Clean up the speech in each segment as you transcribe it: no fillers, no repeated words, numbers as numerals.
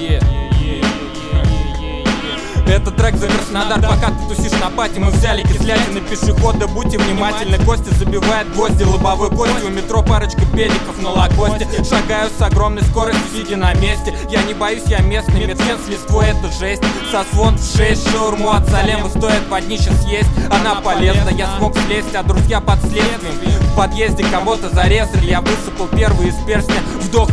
Это трек за Краснодар, пока ты тусишь на пати. Мы взяли кислятины пешехода, будьте внимательны. Костя забивает гвозди лобовой костью. У метро парочка педиков на лакосте. Шагаю с огромной скоростью, сидя на месте. Я не боюсь, я местный, медвен с листвой, это жесть. Сосвон в 6, шаурму от Салема стоит под днище съесть. Она полезна, я смог слезть, а друзья под следствием. В подъезде кого-то зарезали, я высыпал первый из перстня. Вдох.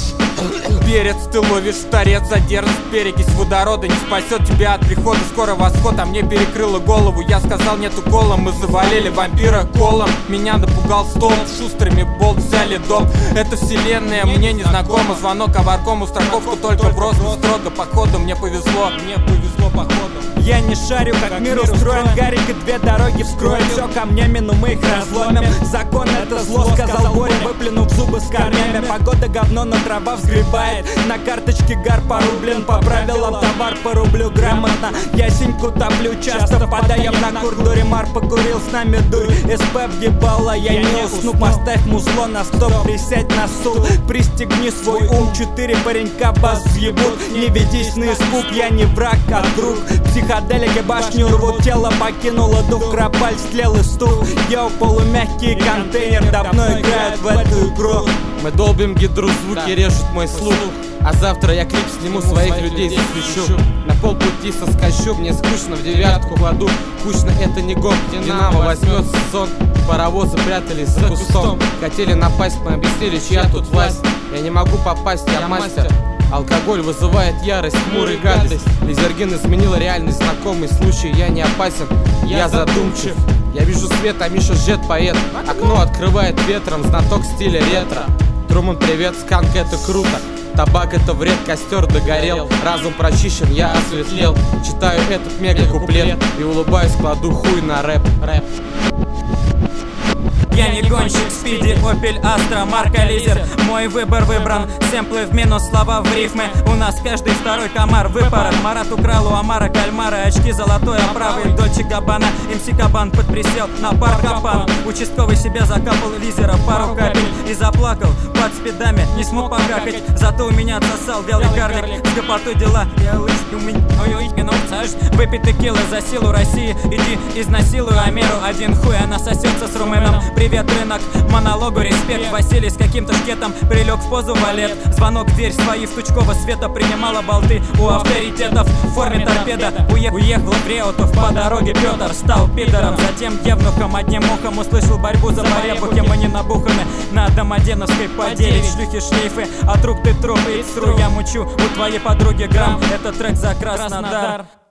Перец, ты ловишь торец, а дерзость, перекись водорода не спасет тебя от прихода. Скоро восход, а мне перекрыло голову. Я сказал нету кола, мы завалили вампира колом. Меня напугал стол, шустрыми болт взяли дом. Это вселенная мне не знакома. Звонок оборкому, страховку только просто строго. Походу мне повезло походу. Я не шарю, как мир устроен. Гарик и две дороги вскроем. Все камнями, но мы их разломим. Закон это зло, сказал Боря, выплюнув зубы с корнями. Погода говно, но трава взгребает. На карточке гар порублен. По правилам товар по рублю грамотно. Я синьку топлю, часто подаем на курдуре. Мар покурил, с нами дурь. СП въебала, я не усну. Поставь музло на стоп, присядь на стул. Пристегни свой ум, 4 паренька бас въебут. Не ведись на испуг, я не враг, а друг. Психоделики башню рвут, тело покинуло дух. Кропаль, стрел и стук. Йоу, полумягкий контейнер давно играет в эту игру. Мы долбим гидру, звуки режут мой слух. А завтра я клип сниму, своих людей засвечу. На полпути соскочу, мне скучно, в девятку кладу. Кучно, это не год, Динамо возьмет сезон. Паровозы прятались за кустом. Хотели напасть, мы объяснили, чья тут власть. Я не могу попасть, я мастер. Алкоголь вызывает ярость, хмурый гадость. Лизергин изменила реальность, знакомый случай. Я не опасен, я задумчив. Я вижу свет, а Миша жжет поэт. Окно открывает ветром, знаток стиля ретро. Труман, привет, сканк, это круто. Табак это вред, костер догорел. Разум прочищен, я осветлел. Читаю этот мега куплет и улыбаюсь, кладу хуй на рэп. Я не гонщик, спиди, Opel Astra, марка лидер. Мой выбор выбран, сэмплы в минус, слова в рифмы. У нас каждый второй комар выпорот. Марат украл у Амара кальмара, очки золотой оправы. Дольче Габбана, МС Кабан под присел на паркопан. Участковый себя закапал лизера, пару капель и заплакал под спидами, не смог покакать. Зато у меня отсосал вялый карлик. С гопотой дела, я лыж, у меня выпей текилы за силу России. Иди изнасилуй Амеру, один хуй, она сосется с румыном. Привет, рынок, монологу респект. Василий с каким-то шкетом прилег в позу валет. Звонок в дверь, свои в Тучково света принимала болты у авторитетов в форме торпеда. Уехал в Реутов по дороге Петр, стал пидором, затем евнухом. Одним ухом услышал борьбу за поребухи. Мы не набуханы на Домодедовской поделить шлюхи шлейфы. От рук ты труп и сру я мучу у твоей подруги грамм. Это трек за Краснодар.